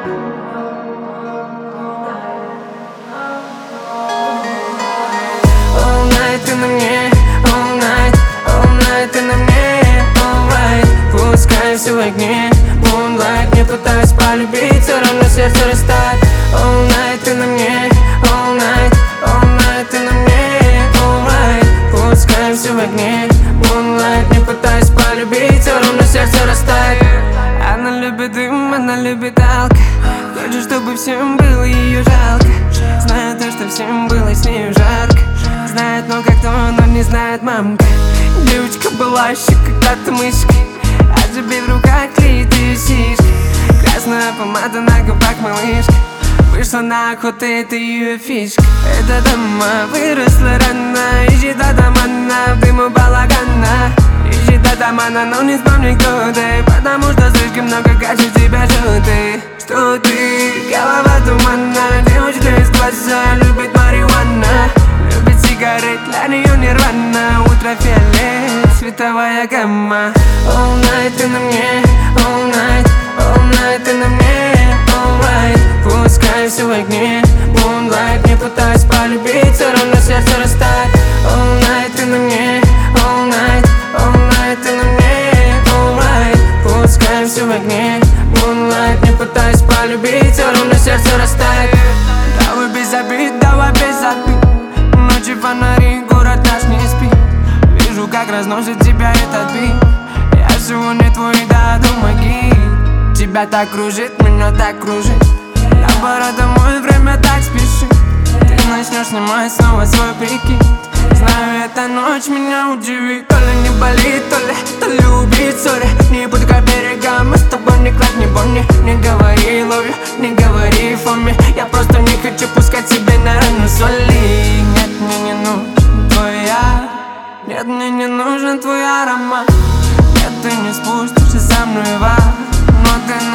All night ты на мне, all night ты на мне, alright. Пускай все в огне, moonlight. Не пытаюсь полюбить, все равно сердце растает. All night ты на мне, all night ты на мне, alright. Пускай все в огне, moonlight. Не пытаюсь полюбить, все равно сердце растает. Она любит дым, она любит алко. Хочет, чтобы всем было ее жалко. Знает то, что всем было с нею жарко. Знает, но как то, но не знает мамка. Девочка была еще когда-то мышкой, а тебе в руках клеит ее сишка. Красная помада на губах малышка. Вышла на охоту, это ее фишка. Эта дама выросла рано, ищет атамана в дыму балагана. Ищет атамана, но не вспомни, кто ты, потому что слишком много качеств тебя желтый. Что ты, голова туманна, девочка из класса любит марихуана. Любит сигарет, для нее нирвана. Ультрафиолет, световая гамма. All night ты на мне, all night ты на мне, alright. Пускай все в огне, moonlight. Не пытаюсь полюбить, все равно сердце растает. All night ты на мне, all night ты на мне, alright. Пускай все в огне, moonlight. Не пытаюсь полюбить, все равно сердце растает. Давай без обид, давай без обид. Ночи фонари, город наш не спит. Вижу, как разносит тебя этот бит. Я сегодня твой, да, думаги. Тебя так кружит, меня так кружит. Я пора домой, время так спешит. Ты начнешь снимать снова свой прикид. Знаю, эта ночь меня удивит. То ли не болит, то ли убит, сори. Не буду к берегам, мы с тобой не клад, не бони. Не говори love you, не говори for me. Я просто не хочу пускать себе на рану соли. Нет, мне не нужен твоя. Нет, мне не нужен твой аромат. Нет, ты не спустишься со мной в ад. Но ты